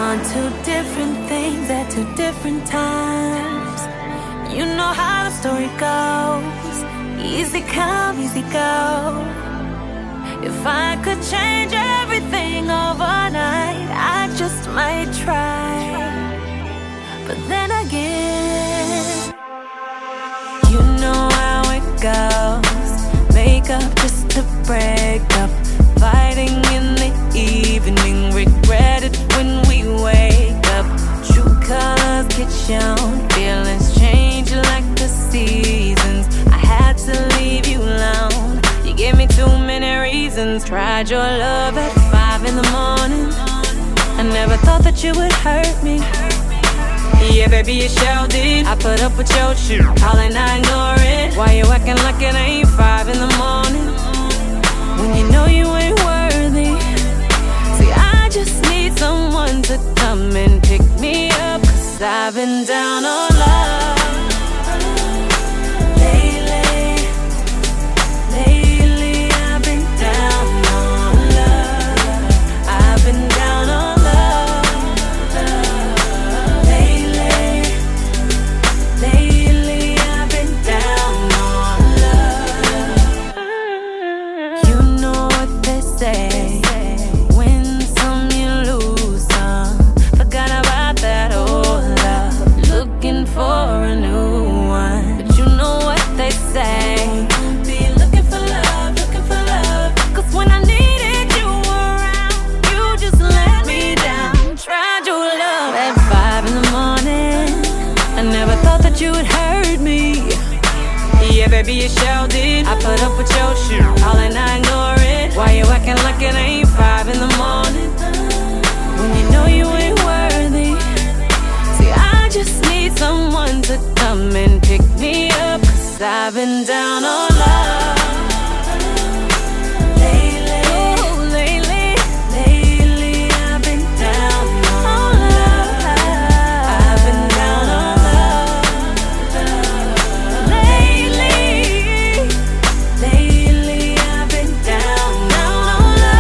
want two different things at two different times. You know how the story goes. Easy come, easy go. If I could change everything overnight, I just might try. But then again, you know how it goes. Make up just to break up. Fighting in the evening, regret it when we wake up. True colors get shown, feelings change like the seasons. I had to leave you alone, you gave me too many reasons. Tried your love at 5 in the morning, I never thought that you would hurt me. Yeah, baby, you sure did. I put up with your shit, calling, I ignore it. Why you acting like it ain't 5 in the morning, when you know you ain't worthy? See, I just need someone to come and pick me up, 'cause I've been down on love lately. Lately, I've been down on love. I've been down on love lately. Lately, I've been down on love. You know what they say, win some, you lose some. Forgot about that old love, looking for a new one. But you know what they say, be looking for love, 'cause when I needed you around, you just let me down. Tried your love at 5 in the morning, I never thought that you would hurt me. Yeah, baby, you sure did. I put up with your shit, calling, I ignore it. Why you acting like it ain't 5 in the morning, when you know you ain't worthy? See, I just need someone to come and pick me up, 'cause I've been down on love lately. Oh, lately. Lately, I've been down on love. I've been down on love lately. Lately, I've been down on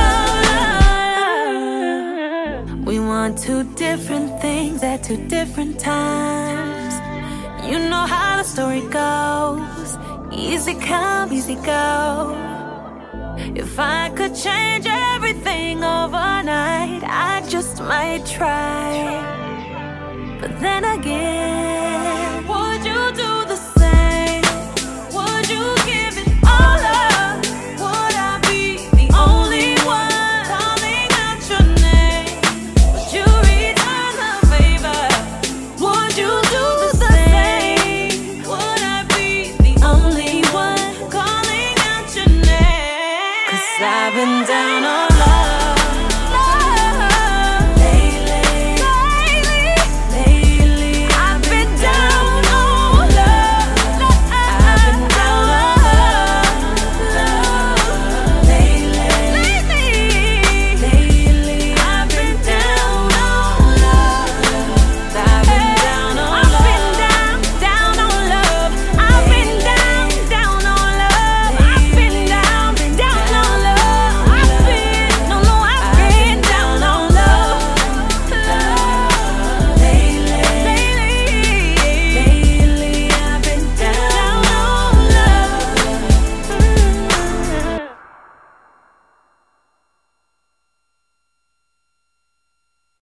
love. We want two different things at two different times. You know how the story goes. Easy come, easy go. If I could change everything overnight, I just might try. But then again, would you do the same? Would you give it all up? Would I be the only one calling out your name? Would you return the favor? Would you do the same? Would I be the only one calling out your name? 'Cause I've been down on